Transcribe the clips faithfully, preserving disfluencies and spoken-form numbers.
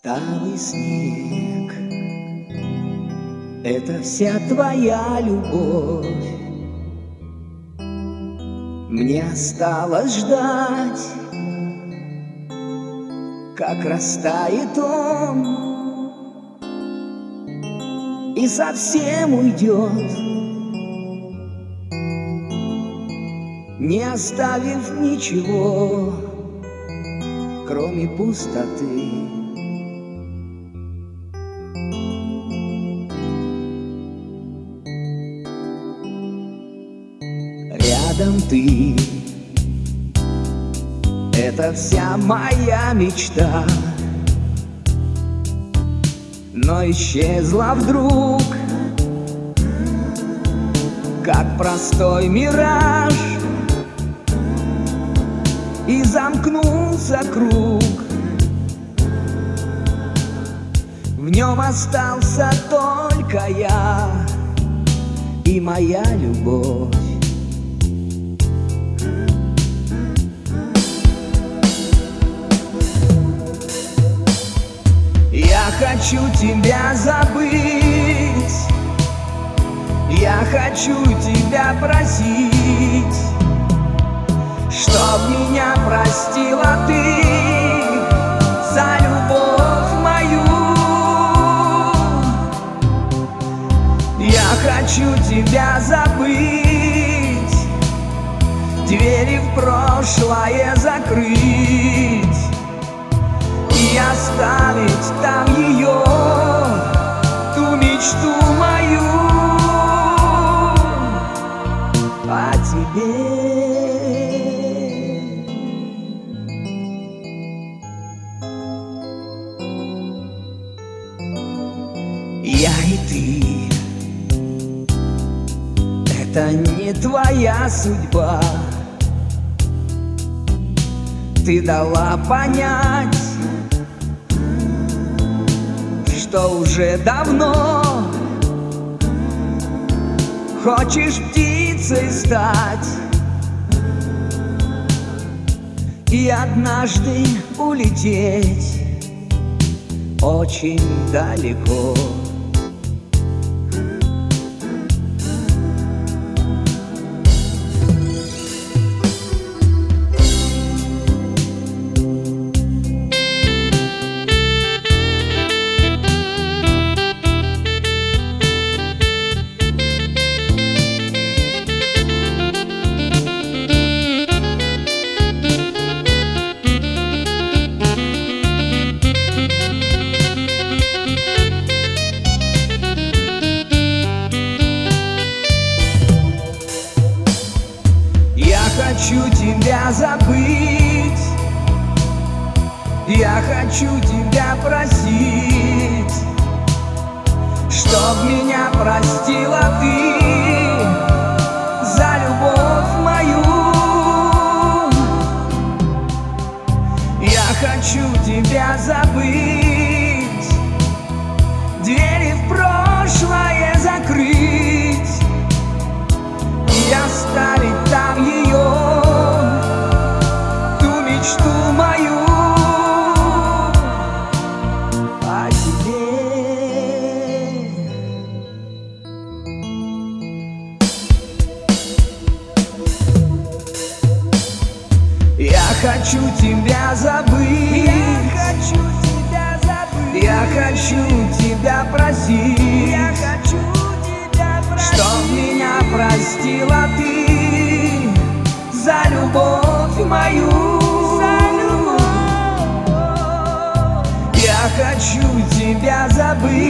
Талый снег — это вся твоя любовь. Мне осталось ждать, как растает он и совсем уйдет, не оставив ничего, кроме пустоты. Рядом ты — это вся моя мечта, но исчезла вдруг, как простой мираж, и замкнулся круг. В нем остался только я и моя любовь. Я хочу тебя забыть, я хочу тебя просить, чтоб меня простила ты за любовь мою. Я хочу тебя забыть, двери в прошлое закрыть и оставить там ее, ту мечту мою о тебе. Я и ты — это не твоя судьба. Ты дала понять, что уже давно хочешь птицей стать и однажды улететь очень далеко. Я хочу тебя забыть, я хочу тебя просить, чтоб меня простила ты за любовь мою. Я хочу тебя забыть, двери в прошлое закрыть и оставить там ее, ту мечту мою о тебе. Я хочу тебя забыть, Я хочу тебя забыть, я хочу тебя просить, я хочу тебя просить, чтоб меня простила ты за любовь мою. за любовь. Я хочу тебя забыть,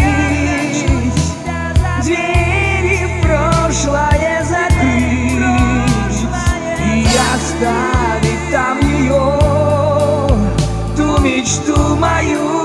двери в прошлое закрыть и оставить там ее, ту мечту мою.